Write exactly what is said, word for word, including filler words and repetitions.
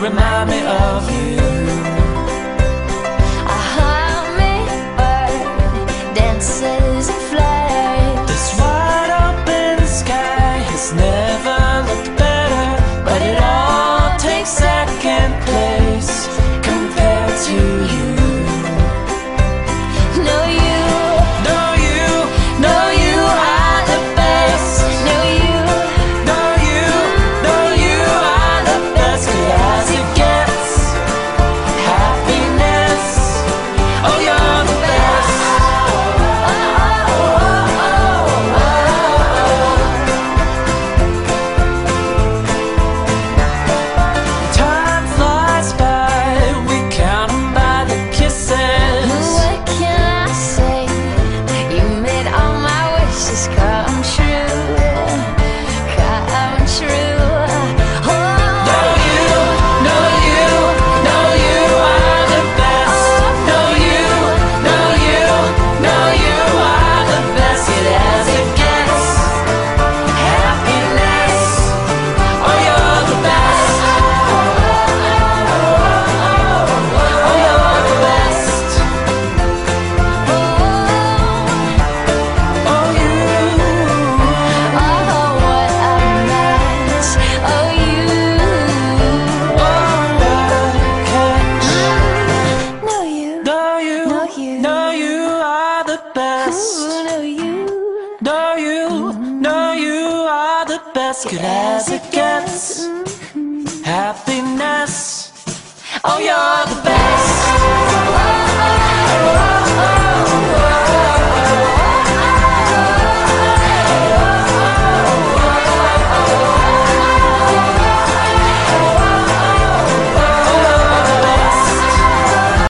remind me of you. A hummingbird dances and flies. This wide open sky has never looked better, but it all takes second place compared to you. No, you, No, you, no, you are the best. no, you, No, you, no, you are the best. Good as it gets. Happiness, oh, you're the best. Time flies by, we count 'em by the kisses. what can I say? You made all my wishes come true, come true. Oh, No, you, no, you, no, you are the best. No, you, no, you, no, you are the best. Good as it gets. Happiness, oh, you're the best. Oh, you're the best. Oh, you. oh, what a match. Oh, you. No, you. No, you, No, you. no, you are the best. Ooh, no, you. No, you, no, you are the best. Good as it gets. Happiness, oh, you're the best.